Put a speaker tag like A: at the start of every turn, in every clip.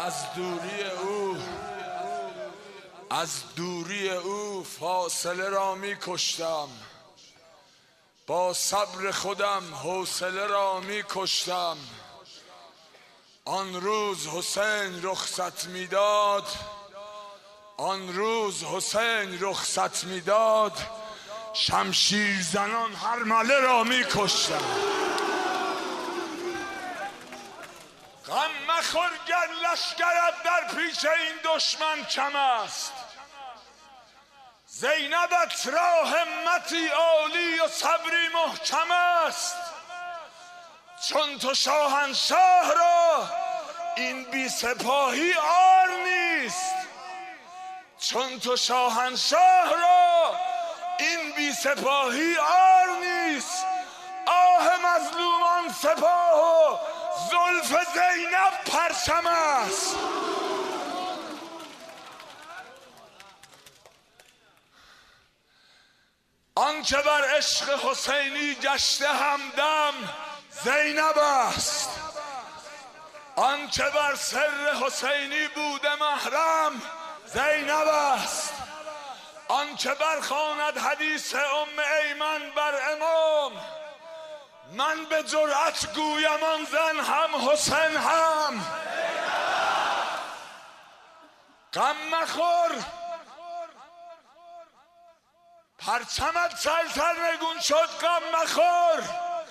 A: از دوری او فاصله را می کشتم، با صبر خودم حوصله را می کشتم. آن روز حسین رخصت میداد، آن روز حسین رخصت میداد، شمشیر زنان هرمله را می کشتم. غم مخور گر لشکرت در پیش این دشمن کم است، زینبت را همتی عالی و صبری محکم است. چون تو شاهنشاه را این بی سپاهی عار نیست، چون تو شاهنشاه را این بی سپاهی عار نیست. آه مظلومان سپاه و زلف زینب پرچم است. آنچه بر عشق حسینی گشته همدم زینب است، آنچه بر سر حسینی بوده محرم زینب است. آنچه برخواند حدیث ام ایمن بر امام، من به جرأت گویم آن زن هم حسین هم. غم مخور پرچمت سلسل نگون شد، غم مخور.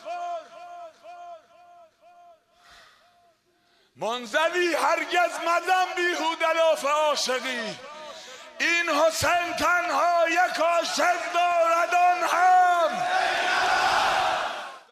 A: منزوی هرگز مزن بیهوده لاف عاشقی، این حسین تنها یک عاشق دارد.